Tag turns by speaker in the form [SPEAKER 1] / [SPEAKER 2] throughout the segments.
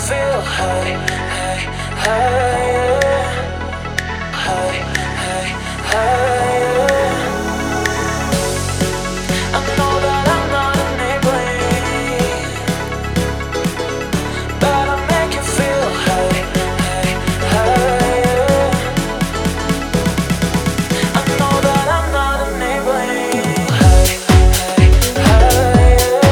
[SPEAKER 1] feel high, high, higher, high, high, higher. I know that I'm not enabling, but I make you feel high, high, higher. I know that I'm not enabling, high, high, higher.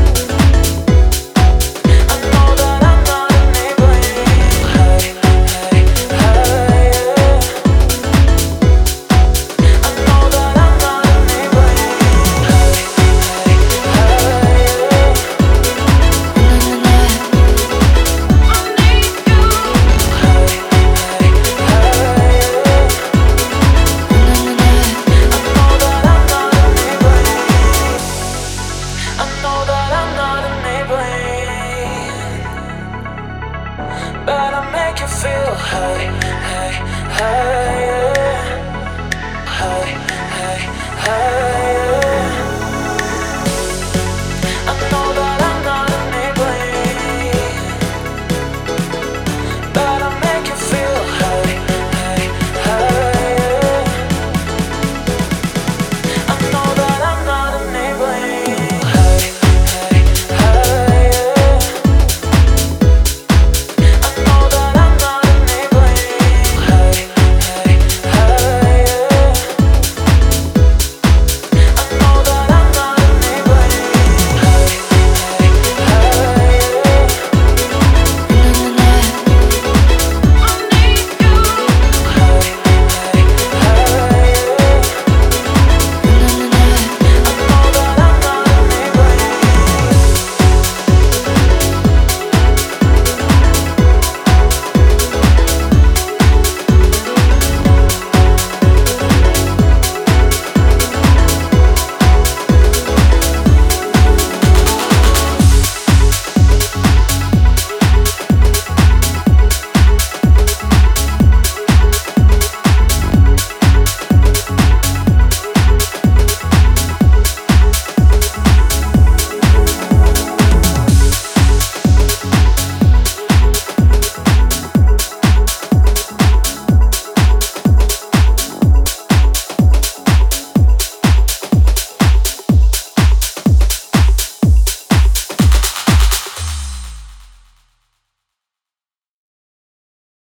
[SPEAKER 1] I know that I'm not enabling, high, high, higher. I know that I'm not enabling, high, but I make you feel high, high, higher, high, high, high.